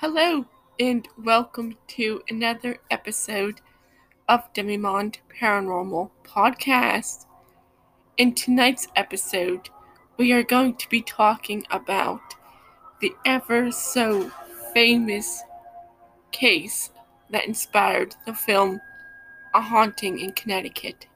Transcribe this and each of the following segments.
Hello, and welcome to another episode of Demimonde Paranormal Podcast. In tonight's episode, we are going to be talking about the ever so famous case that inspired the film A Haunting in Connecticut.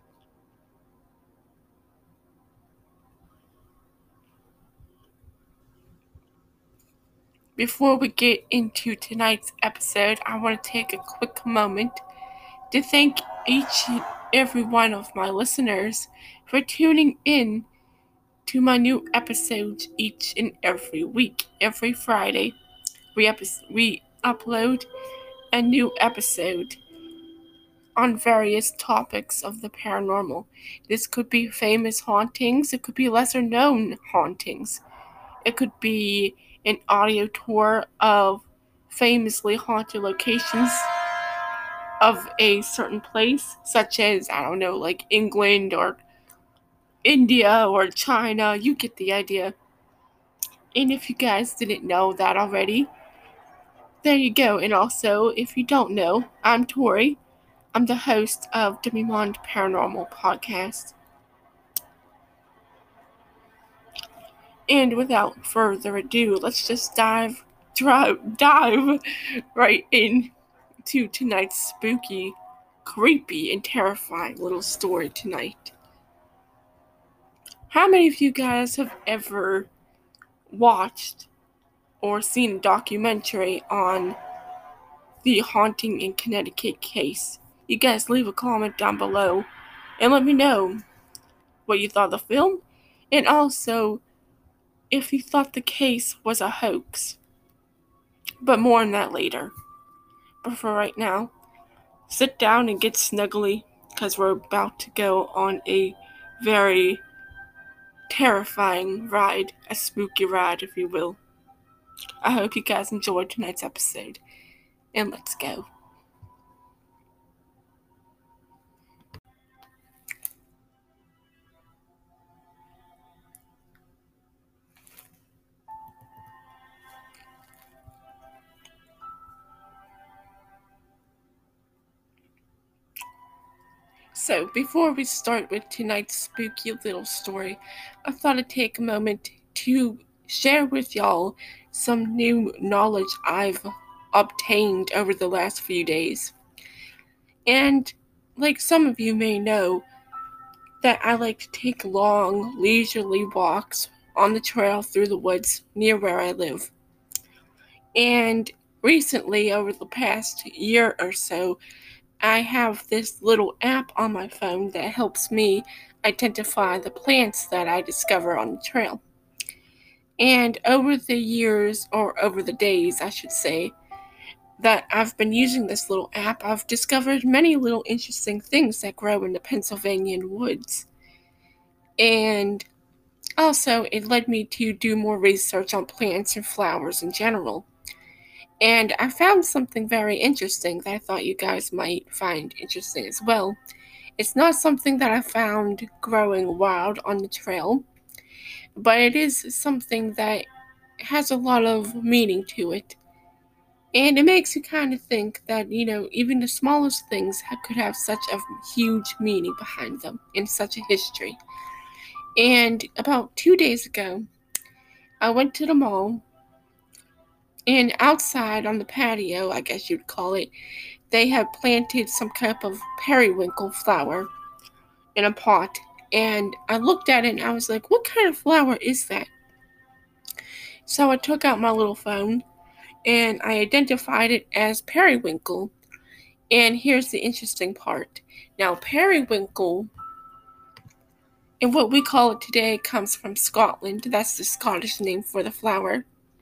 Before we get into tonight's episode, I want to take a quick moment to thank each and every one of my listeners for tuning in to my new episodes each and every week. Every Friday, we upload a new episode on various topics of the paranormal. This could be famous hauntings, it could be lesser known hauntings, it could be an audio tour of famously haunted locations of a certain place, such as, like England or India or China. You get the idea. And if you guys didn't know that already, there you go. And also, if you don't know, I'm Tori. I'm the host of Demimonde Paranormal Podcast. And without further ado, let's just dive right into tonight's spooky, creepy, and terrifying little story tonight. How many of you guys have ever watched or seen a documentary on the Haunting in Connecticut case? You guys leave a comment down below and let me know what you thought of the film, and also if you thought the case was a hoax. But more on that later. But for right now, sit down and get snuggly, because we're about to go on a very terrifying ride, a spooky ride, if you will. I hope you guys enjoyed tonight's episode, and let's go. So, before we start with tonight's spooky little story, I thought I'd take a moment to share with y'all some new knowledge I've obtained over the last few days. And, like some of you may know, that I like to take long, leisurely walks on the trail through the woods near where I live. And recently, over the past year or so, I have this little app on my phone that helps me identify the plants that I discover on the trail. And over the years, or over the days, I should say, that I've been using this little app, I've discovered many little interesting things that grow in the Pennsylvanian woods. And also, it led me to do more research on plants and flowers in general. And I found something very interesting that I thought you guys might find interesting as well. It's not something that I found growing wild on the trail, but it is something that has a lot of meaning to it. And it makes you kind of think that, even the smallest things could have such a huge meaning behind them and such a history. And about 2 days ago, I went to the mall, and outside on the patio, I guess you'd call it, they have planted some type of periwinkle flower in a pot. And I looked at it and I was like, what kind of flower is that? So I took out my little phone and I identified it as periwinkle. And here's the interesting part. Now, periwinkle, and what we call it today, comes from Scotland. That's the Scottish name for the flower.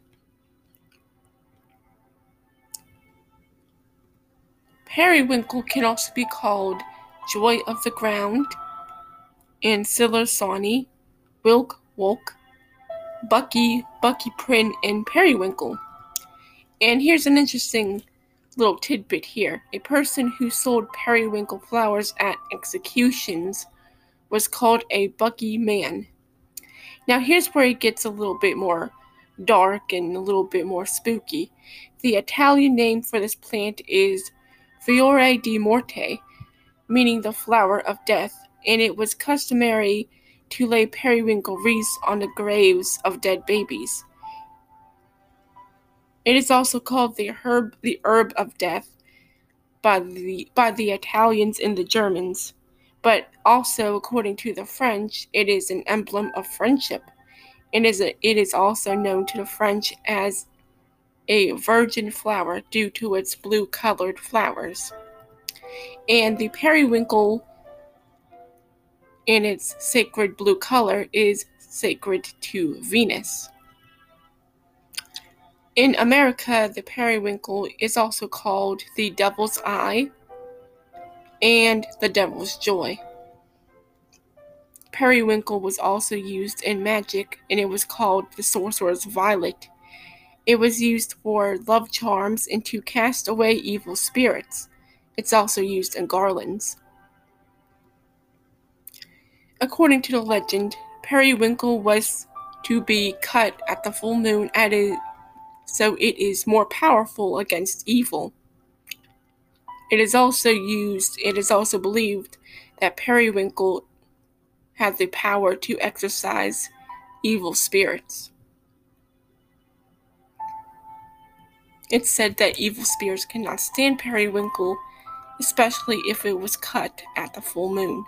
Periwinkle can also be called joy of the ground, and Siller Sawney, Wilk Wolk, Bucky Prin, and Periwinkle. And here's an interesting little tidbit here. A person who sold periwinkle flowers at executions was called a Bucky man. Now here's where it gets a little bit more dark and a little bit more spooky. The Italian name for this plant is Fiore di Morte, meaning the flower of death, and it was customary to lay periwinkle wreaths on the graves of dead babies. It is also called the herb of death by the Italians and the Germans, but also according to the French, it is an emblem of friendship. It is also known to the French as a virgin flower due to its blue-colored flowers. And the periwinkle, in its sacred blue color, is sacred to Venus. In America, the periwinkle is also called the devil's eye and the devil's joy. Periwinkle was also used in magic, and it was called the sorcerer's violet. It was used for love charms and to cast away evil spirits. It's also used in garlands. According to the legend, periwinkle was to be cut at the full moon so it is more powerful against evil. It is also believed that periwinkle had the power to exorcise evil spirits. It's said that evil spirits cannot stand periwinkle, especially if it was cut at the full moon.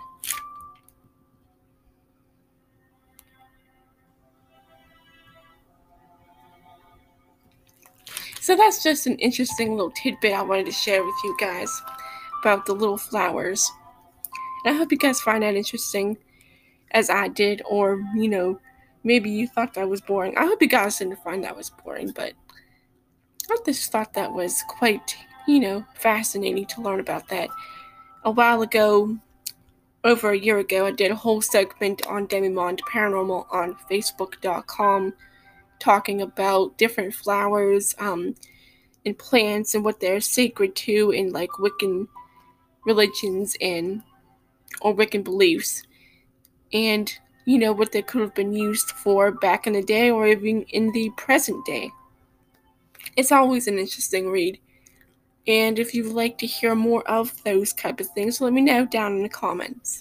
So that's just an interesting little tidbit I wanted to share with you guys about the little flowers. And I hope you guys find that interesting as I did, or, maybe you thought that was boring. I hope you guys didn't find that was boring, but I just thought that was quite, fascinating to learn about that. A while ago, over a year ago, I did a whole segment on Demimonde Paranormal on Facebook.com talking about different flowers and plants and what they're sacred to in like Wiccan religions or Wiccan beliefs, and what they could have been used for back in the day or even in the present day. It's always an interesting read, and if you'd like to hear more of those type of things, let me know down in the comments.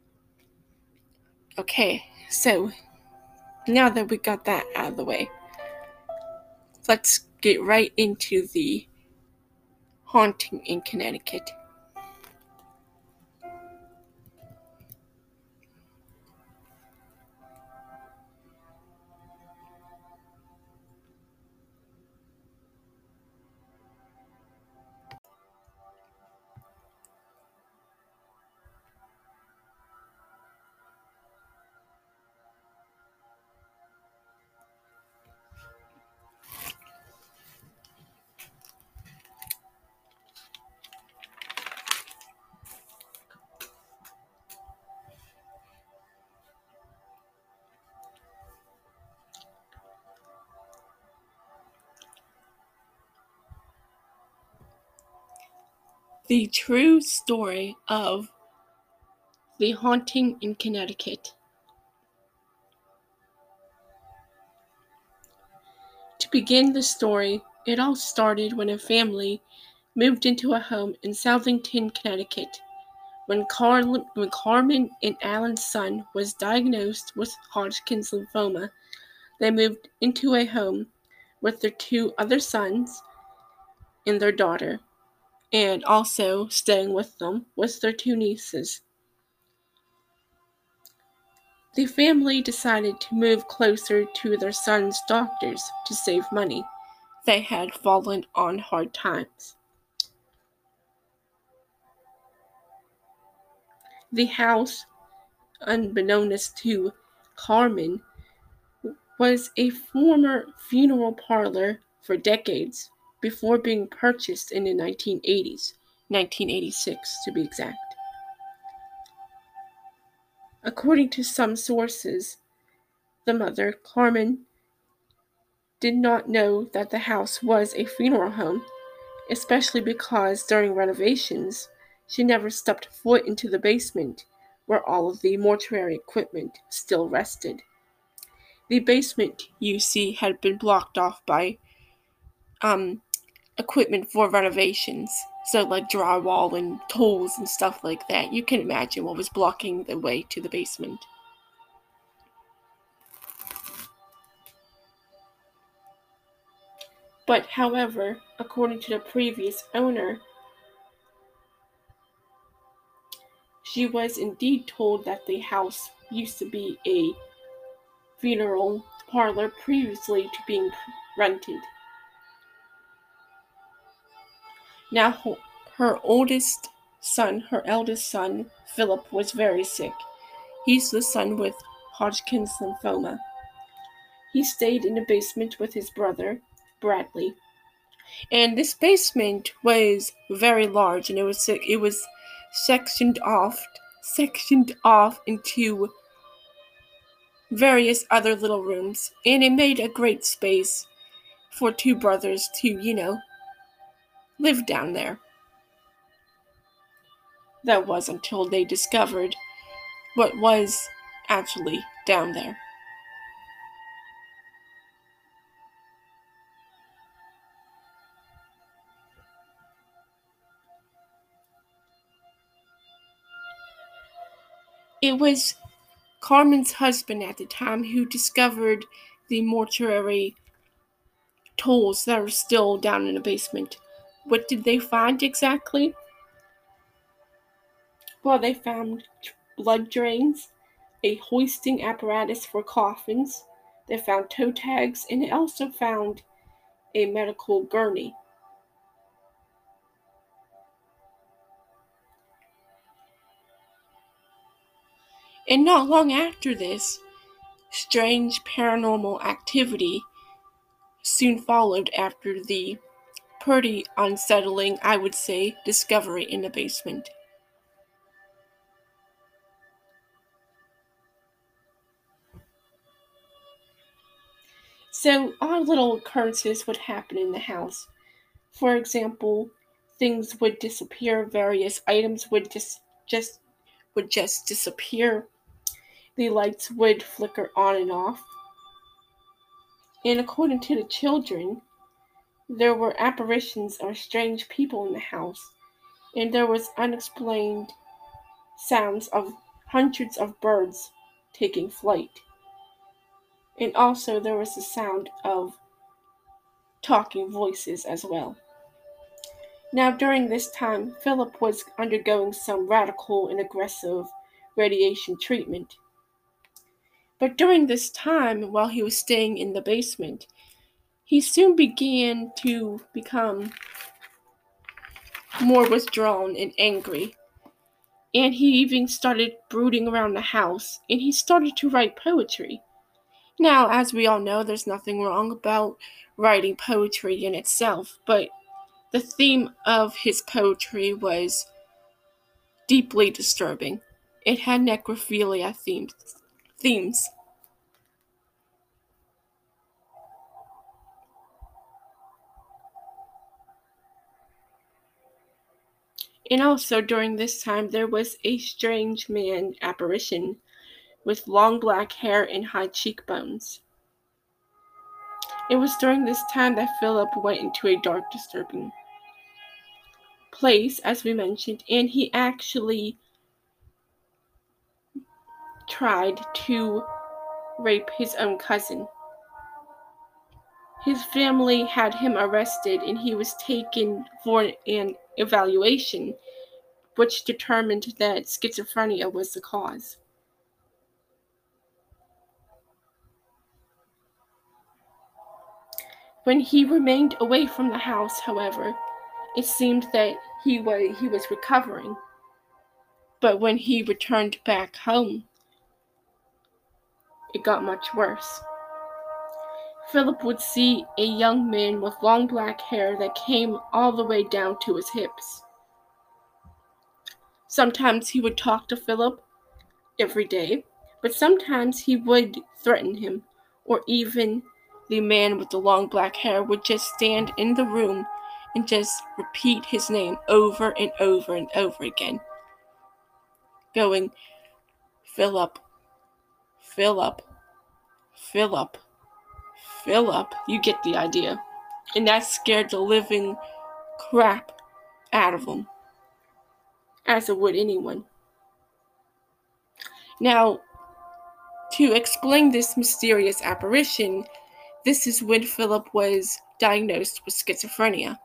Okay, so now that we got that out of the way, let's get right into the haunting in Connecticut. The true story of the haunting in Connecticut. To begin the story, it all started when a family moved into a home in Southington, Connecticut. When Carmen and Alan's son was diagnosed with Hodgkin's lymphoma, they moved into a home with their two other sons and their daughter, and also staying with them was their two nieces. The family decided to move closer to their sons' doctors to save money. They had fallen on hard times. The house, unbeknownst to Carmen, was a former funeral parlor for decades before being purchased in the 1980s, 1986 to be exact. According to some sources, the mother, Carmen, did not know that the house was a funeral home, especially because during renovations, she never stepped foot into the basement where all of the mortuary equipment still rested. The basement, you see, had been blocked off by equipment for renovations. So, like drywall and tools and stuff like that. You can imagine what was blocking the way to the basement. But, however, according to the previous owner, she was indeed told that the house used to be a funeral parlor previously to being rented. Now, her eldest son, Philip, was very sick. He's the son with Hodgkin's lymphoma. He stayed in the basement with his brother, Bradley. And this basement was very large, and it was sectioned off into various other little rooms, and it made a great space for two brothers to, live down there. That was until they discovered what was actually down there. It was Carmen's husband at the time who discovered the mortuary tools that are still down in the basement. What did they find exactly? Well, they found blood drains, a hoisting apparatus for coffins, they found toe tags, and they also found a medical gurney. And not long after this, strange paranormal activity soon followed after the pretty unsettling, I would say, discovery in the basement. So odd little occurrences would happen in the house. For example, things would disappear, various items would just disappear. The lights would flicker on and off. And according to the children, there were apparitions of strange people in the house, and there was unexplained sounds of hundreds of birds taking flight. And also there was the sound of talking voices as well. Now, during this time, Philip was undergoing some radical and aggressive radiation treatment. But during this time, while he was staying in the basement, he soon began to become more withdrawn and angry. And he even started brooding around the house, and he started to write poetry. Now, as we all know, there's nothing wrong about writing poetry in itself, but the theme of his poetry was deeply disturbing. It had necrophilia themes. And also during this time there was a strange man apparition with long black hair and high cheekbones. It was during this time that Philip went into a dark, disturbing place, as we mentioned, and he actually tried to rape his own cousin. His family had him arrested and he was taken for an evaluation, which determined that schizophrenia was the cause. When he remained away from the house, however, it seemed that he was recovering. But when he returned back home, it got much worse. Philip would see a young man with long black hair that came all the way down to his hips. Sometimes he would talk to Philip every day, but sometimes he would threaten him, or even the man with the long black hair would just stand in the room and just repeat his name over and over and over again, going, Philip, Philip, Philip. You get the idea. And that scared the living crap out of him, as it would anyone. Now, to explain this mysterious apparition, this is when Philip was diagnosed with schizophrenia.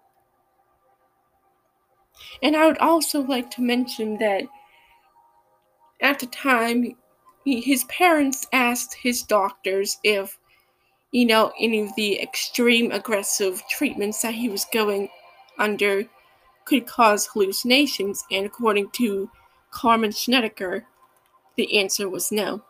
And I would also like to mention that at the time, his parents asked his doctors if, any of the extreme aggressive treatments that he was going under could cause hallucinations, and according to Carmen Schneider, the answer was no.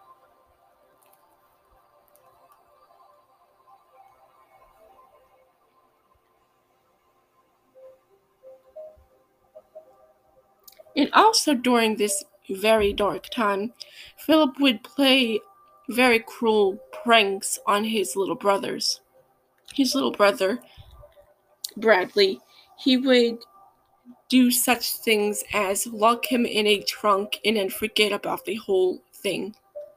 And also during this very dark time, Philip would play very cruel pranks on his little brothers. His little brother, Bradley, he would do such things as lock him in a trunk and then forget about the whole thing.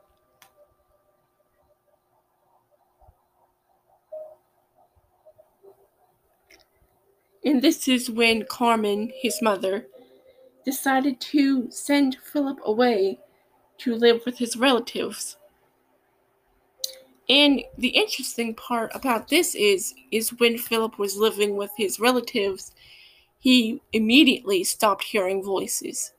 And this is when Carmen, his mother, decided to send Philip away to live with his relatives. And the interesting part about this is when Philip was living with his relatives, he immediately stopped hearing voices.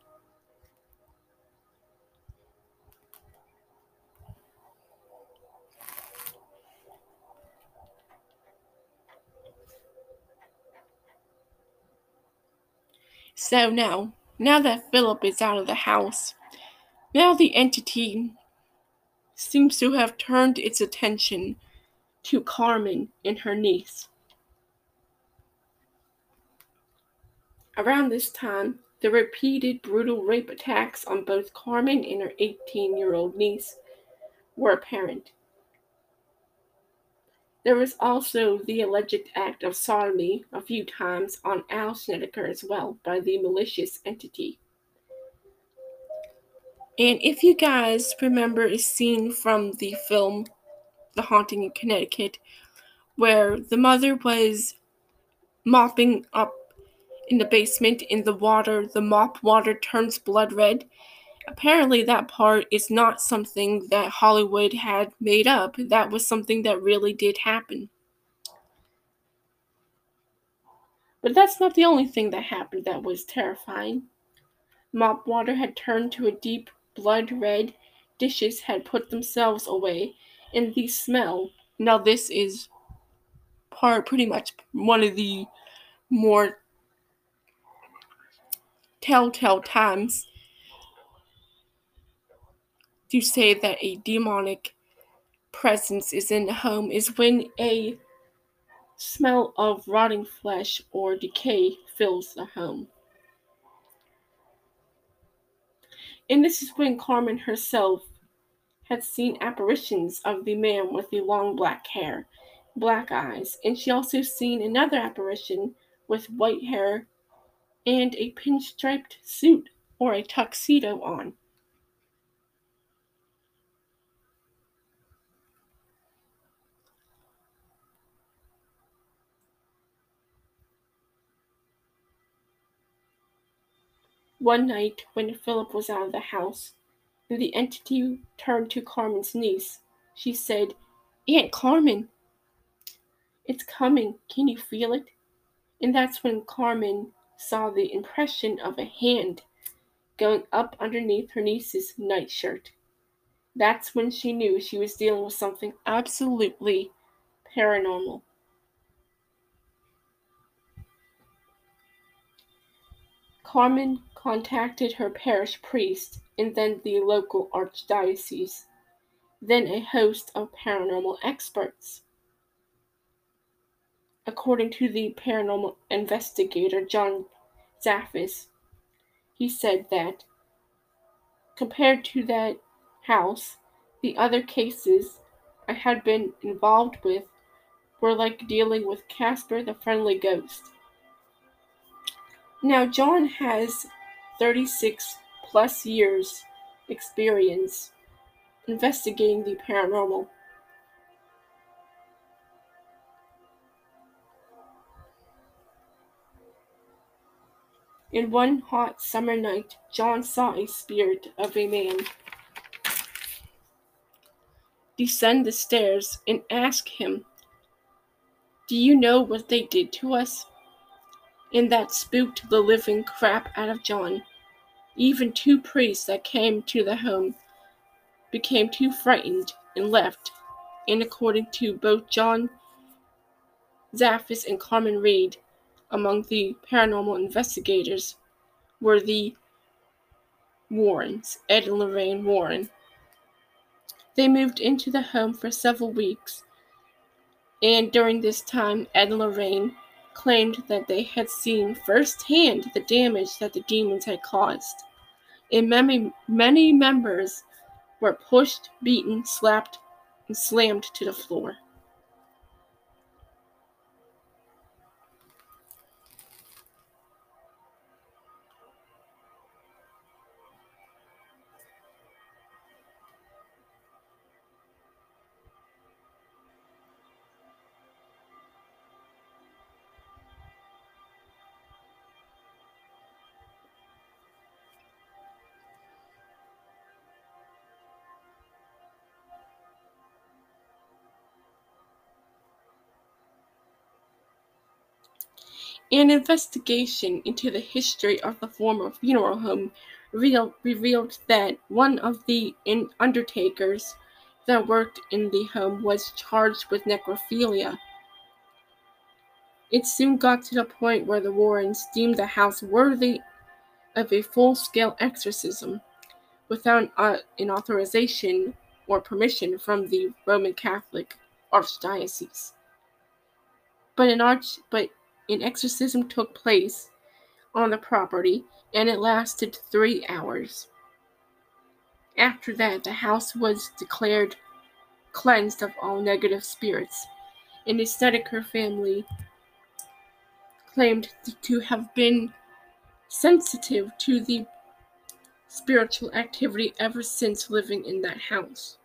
So now that Philip is out of the house, now the entity seems to have turned its attention to Carmen and her niece. Around this time, the repeated brutal rape attacks on both Carmen and her 18-year-old niece were apparent. There was also the alleged act of sodomy a few times on Al Snedeker as well by the malicious entity. And if you guys remember a scene from the film The Haunting in Connecticut, where the mother was mopping up in the basement in the mop water turns blood red. Apparently that part is not something that Hollywood had made up. That was something that really did happen. But that's not the only thing that happened that was terrifying. Mop water had turned to a deep blood red, dishes had put themselves away, and the smell. Now this is pretty much one of the more telltale times to say that a demonic presence is in the home is when a smell of rotting flesh or decay fills the home. And this is when Carmen herself had seen apparitions of the man with the long black hair, black eyes, and she also seen another apparition with white hair and a pinstriped suit or a tuxedo on. One night, when Philip was out of the house, and the entity turned to Carmen's niece, she said, "Aunt Carmen, it's coming. Can you feel it?" And that's when Carmen saw the impression of a hand going up underneath her niece's nightshirt. That's when she knew she was dealing with something absolutely paranormal. Carmen contacted her parish priest and then the local archdiocese, then a host of paranormal experts. According to the paranormal investigator John Zaffis, he said that compared to that house, the other cases I had been involved with were like dealing with Casper the Friendly Ghost. Now, John has 36 plus years experience investigating the paranormal, In one hot summer night, John saw a spirit of a man descend the stairs and ask him, "Do you know what they did to us?" And that spooked the living crap out of John. Even 2 priests that came to the home became too frightened and left, and according to both John Zaffis and Carmen Reed, among the paranormal investigators were the Warrens, Ed and Lorraine Warren. They moved into the home for several weeks, and during this time, Ed and Lorraine claimed that they had seen firsthand the damage that the demons had caused, and many members were pushed, beaten, slapped, and slammed to the floor. An investigation into the history of the former funeral home revealed that one of the undertakers that worked in the home was charged with necrophilia. It soon got to the point where the Warrens deemed the house worthy of a full-scale exorcism without an authorization or permission from the Roman Catholic Archdiocese. But an exorcism took place on the property, and it lasted 3 hours. After that, the house was declared cleansed of all negative spirits, and the Snedeker family claimed to have been sensitive to the spiritual activity ever since living in that house.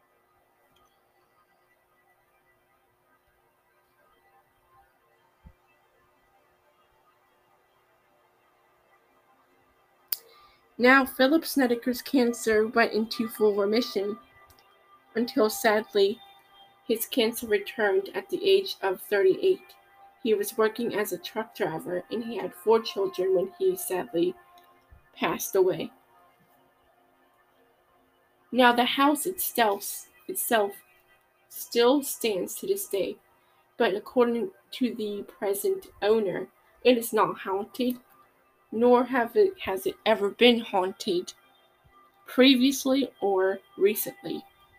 Now, Philip Snedeker's cancer went into full remission until, sadly, his cancer returned at the age of 38. He was working as a truck driver, and he had 4 children when he sadly passed away. Now, the house itself still stands to this day, but according to the present owner, it is not haunted, nor has it ever been haunted previously or recently.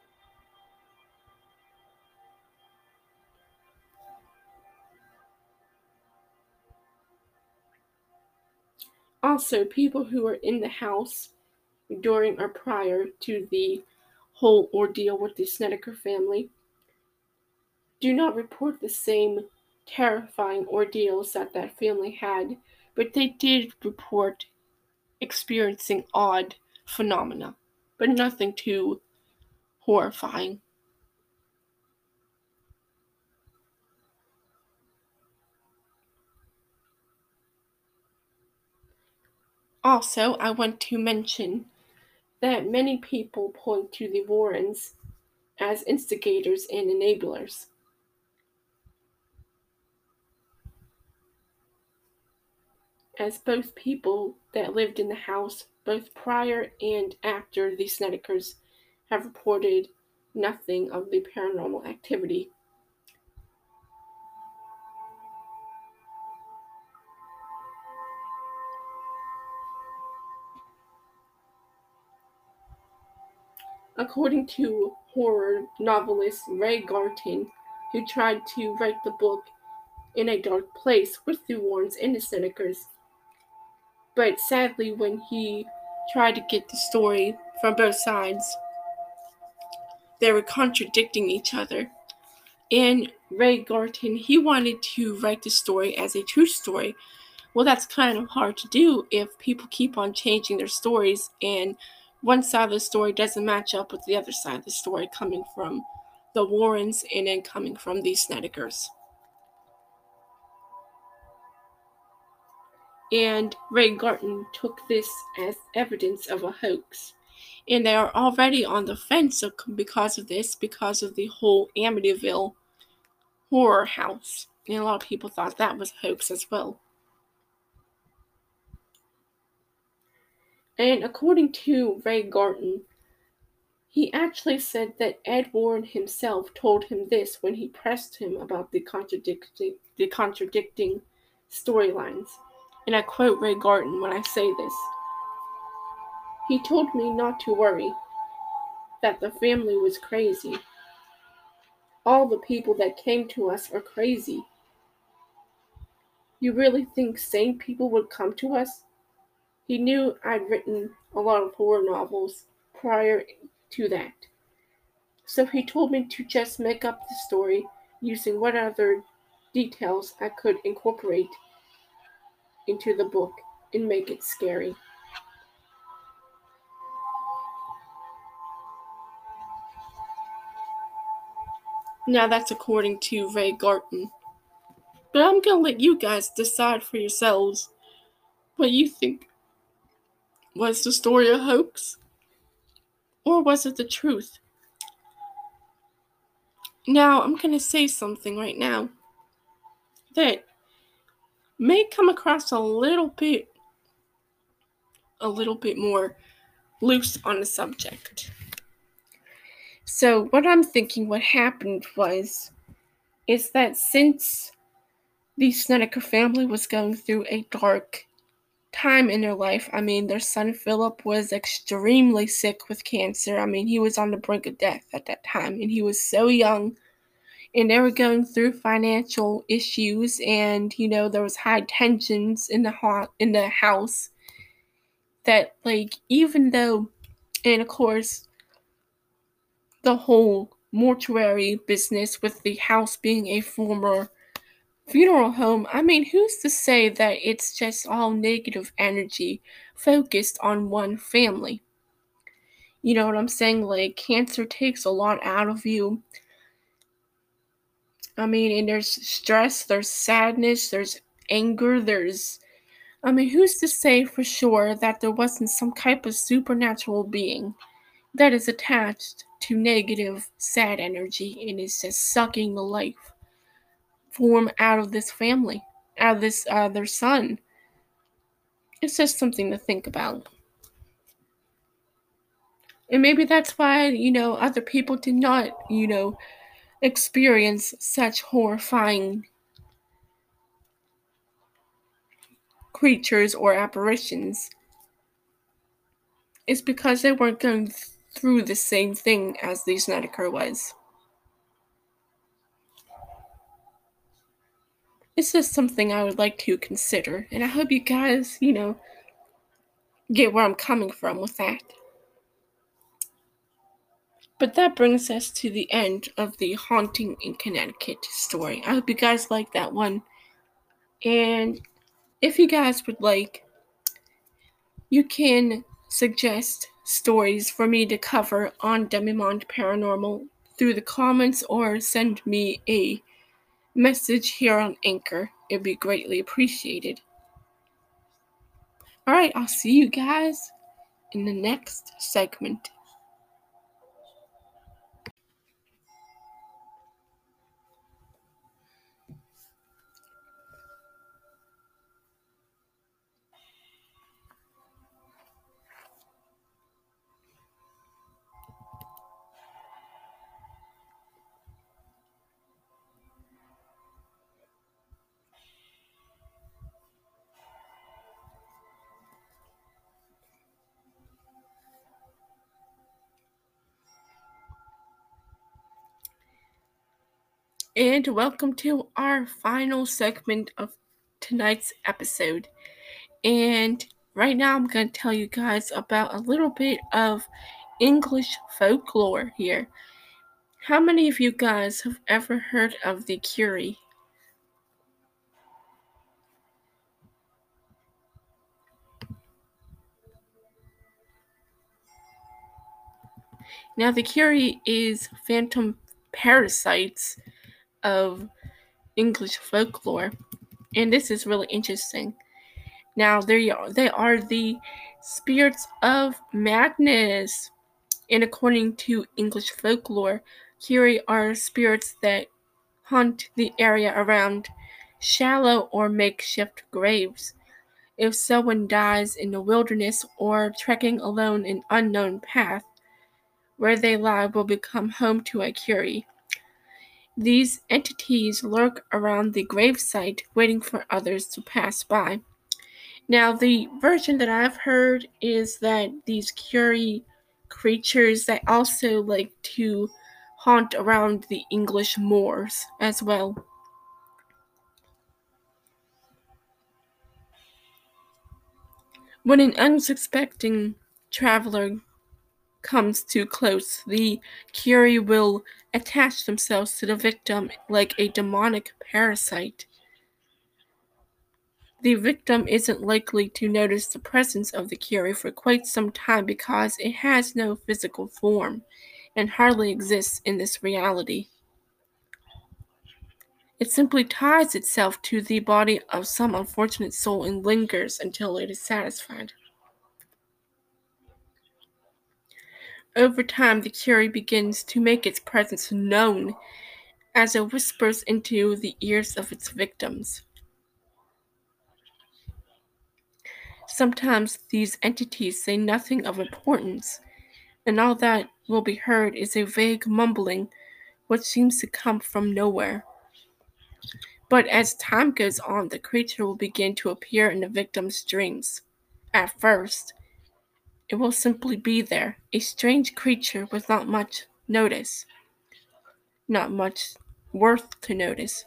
Also, people who were in the house during or prior to the whole ordeal with the Snedeker family do not report the same terrifying ordeals that family had, but they did report experiencing odd phenomena, but nothing too horrifying. Also, I want to mention that many people point to the Warrens as instigators and enablers, as both people that lived in the house, both prior and after the Snedekers, have reported nothing of the paranormal activity. According to horror novelist Ray Garton, who tried to write the book In a Dark Place with the Warrens and the Snedekers, but sadly, when he tried to get the story from both sides, they were contradicting each other. And Ray Garton, he wanted to write the story as a true story. Well, that's kind of hard to do if people keep on changing their stories and one side of the story doesn't match up with the other side of the story coming from the Warrens and then coming from the Snedekers. and Ray Garton took this as evidence of a hoax. And they are already on the fence because of this, because of the whole Amityville horror house. And a lot of people thought that was a hoax as well. And according to Ray Garton, he actually said that Ed Warren himself told him this when he pressed him about the contradicting storylines. And I quote Ray Garton when I say this. He told me not to worry, that the family was crazy. All the people that came to us are crazy. You really think sane people would come to us? He knew I'd written a lot of horror novels prior to that. So he told me to just make up the story using what other details I could incorporate into the book and make it scary. Now that's according to Ray Garton. But I'm gonna let you guys decide for yourselves what you think. Was the story a hoax? Or was it the truth? Now I'm gonna say something right now that may come across a little bit more loose on the subject. So what I'm thinking what happened is that since the Snedeker family was going through a dark time in their life, I mean, their son Philip was extremely sick with cancer. I mean, he was on the brink of death at that time, and he was so young, and they were going through financial issues, and there was high tensions in the house. That, like, even though, and of course, the whole mortuary business with the house being a former funeral home, I mean, who's to say that it's just all negative energy focused on one family? You know what I'm saying? Like, cancer takes a lot out of you. I mean, and there's stress, there's sadness, there's anger, I mean, who's to say for sure that there wasn't some type of supernatural being that is attached to negative, sad energy and is just sucking the life form out of this family, out of this their son? It's just something to think about. And maybe that's why, other people did not, experience such horrifying creatures or apparitions. It's because they weren't going through the same thing as the Snedeker was. It's just something I would like to consider, and I hope you guys, get where I'm coming from with that. But that brings us to the end of the Haunting in Connecticut story. I hope you guys like that one. And if you guys would like, you can suggest stories for me to cover on Demimonde Paranormal through the comments or send me a message here on Anchor. It'd be greatly appreciated. Alright, I'll see you guys in the next segment. And welcome to our final segment of tonight's episode. And right now I'm going to tell you guys about a little bit of English folklore here. How many of you guys have ever heard of the Curie? Now, the Curie is phantom parasites of English folklore, and this is really interesting. Now, they are the spirits of madness. And according to English folklore, Kiri are spirits that haunt the area around shallow or makeshift graves. If someone dies in the wilderness or trekking alone an unknown path, where they lie will become home to a Kiri. These entities lurk around the gravesite, waiting for others to pass by. Now, the version that I've heard is that these Kiri creatures that also like to haunt around the English moors as well. When an unsuspecting traveler comes too close, the Kiri will attach themselves to the victim like a demonic parasite. The victim isn't likely to notice the presence of the Kiri for quite some time because it has no physical form and hardly exists in this reality. It simply ties itself to the body of some unfortunate soul and lingers until it is satisfied. Over time, the Kiri begins to make its presence known as it whispers into the ears of its victims. Sometimes these entities say nothing of importance, and all that will be heard is a vague mumbling which seems to come from nowhere. But as time goes on, the creature will begin to appear in the victim's dreams. At first, it will simply be there, a strange creature with not much worth to notice.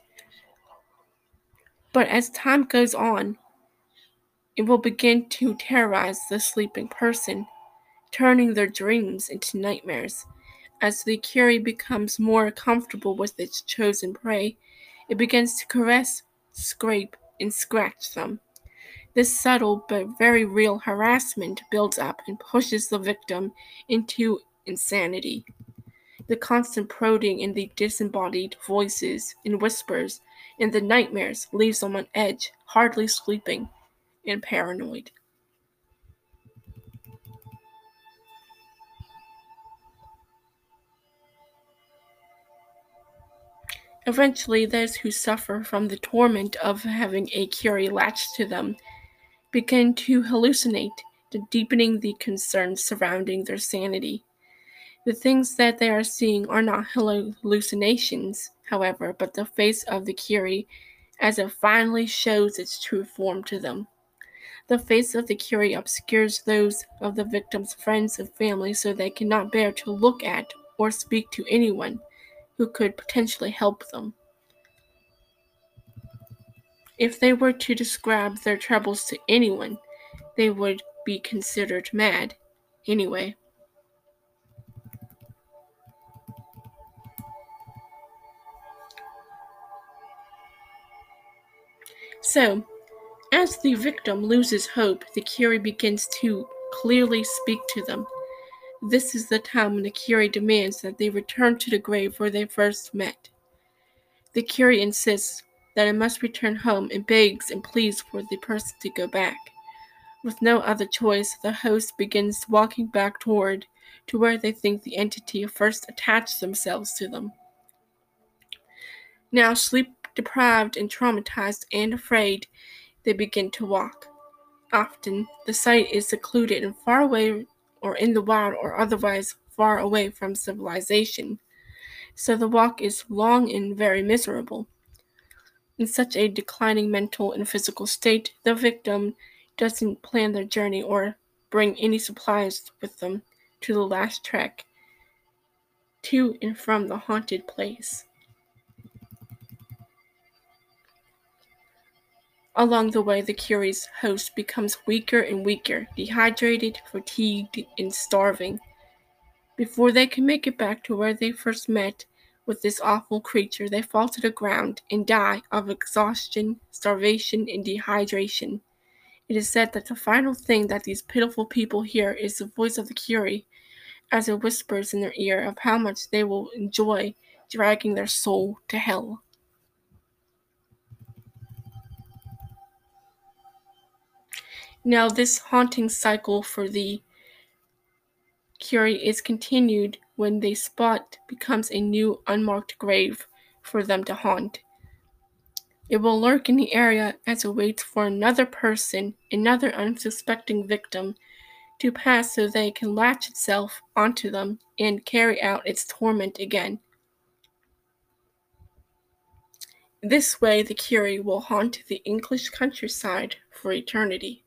But as time goes on, it will begin to terrorize the sleeping person, turning their dreams into nightmares. As the Kiri becomes more comfortable with its chosen prey, it begins to caress, scrape, and scratch them. This subtle but very real harassment builds up and pushes the victim into insanity. The constant prodding in the disembodied voices and whispers and the nightmares leaves them on edge, hardly sleeping, and paranoid. Eventually, those who suffer from the torment of having a Kiri latched to them begin to hallucinate, deepening the concerns surrounding their sanity. The things that they are seeing are not hallucinations, however, but the face of the Kiri as it finally shows its true form to them. The face of the Kiri obscures those of the victim's friends and family so they cannot bear to look at or speak to anyone who could potentially help them. If they were to describe their troubles to anyone, they would be considered mad anyway. So, as the victim loses hope, the Kiri begins to clearly speak to them. This is the time when the Kiri demands that they return to the grave where they first met. The Kiri insists that it must return home and begs and pleads for the person to go back. With no other choice, the host begins walking back to where they think the entity first attached themselves to them. Now sleep deprived and traumatized and afraid, they begin to walk. Often, the site is secluded and far away or in the wild or otherwise far away from civilization, so the walk is long and very miserable. In such a declining mental and physical state, the victim doesn't plan their journey or bring any supplies with them to the last trek to and from the haunted place. Along the way, the Kiri's host becomes weaker and weaker, dehydrated, fatigued, and starving. Before they can make it back to where they first met with this awful creature, they fall to the ground and die of exhaustion, starvation, and dehydration. It is said that the final thing that these pitiful people hear is the voice of the Kiri as it whispers in their ear of how much they will enjoy dragging their soul to hell. Now, this haunting cycle for the Curie is continued when the spot becomes a new unmarked grave for them to haunt. It will lurk in the area as it waits for another person, another unsuspecting victim, to pass so they can latch itself onto them and carry out its torment again. This way, the Curie will haunt the English countryside for eternity.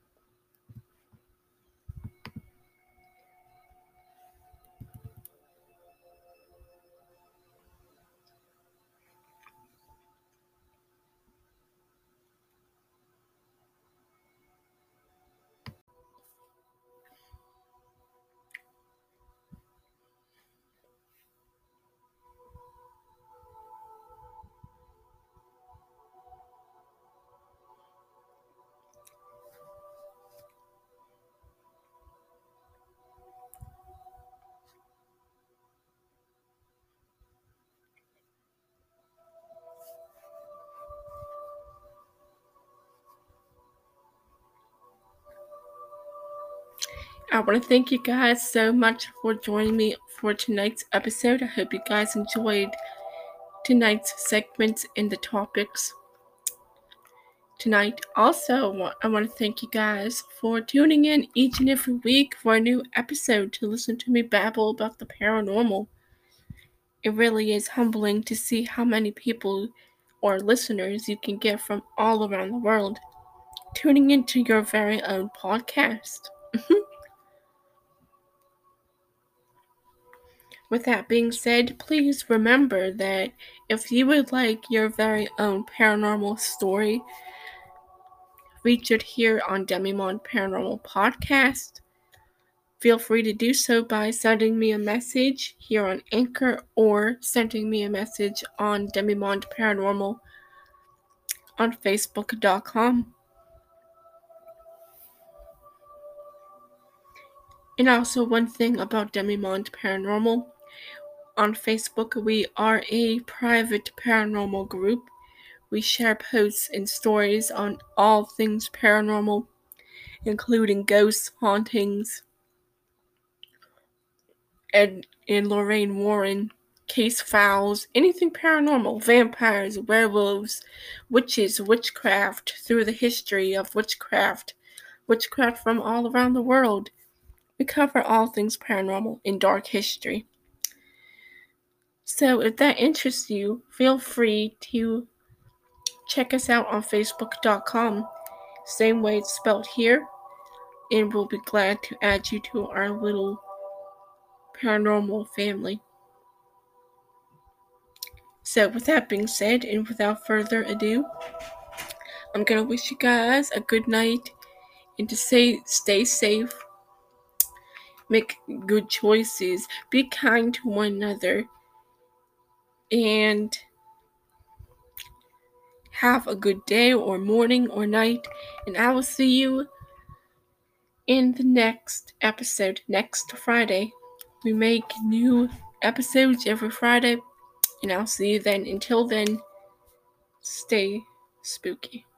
I want to thank you guys so much for joining me for tonight's episode. I hope you guys enjoyed tonight's segments and the topics tonight. Also, I want to thank you guys for tuning in each and every week for a new episode to listen to me babble about the paranormal. It really is humbling to see how many people or listeners you can get from all around the world tuning into your very own podcast. With that being said, please remember that if you would like your very own paranormal story featured here on Demimond Paranormal Podcast, feel free to do so by sending me a message here on Anchor or sending me a message on Demimond Paranormal on Facebook.com. And also, one thing about Demimond Paranormal, on Facebook we are a private paranormal group. We share posts and stories on all things paranormal, including ghosts, hauntings, and Lorraine Warren, case files, anything paranormal, vampires, werewolves, witches, witchcraft, through the history of witchcraft from all around the world. We cover all things paranormal in dark history. So if that interests you, feel free to check us out on Facebook.com. Same way it's spelled here. And we'll be glad to add you to our little paranormal family. So with that being said, and without further ado, I'm going to wish you guys a good night and to stay safe. Make good choices. Be kind to one another. And have a good day or morning or night. And I will see you in the next episode next Friday. We make new episodes every Friday. And I'll see you then. Until then, stay spooky.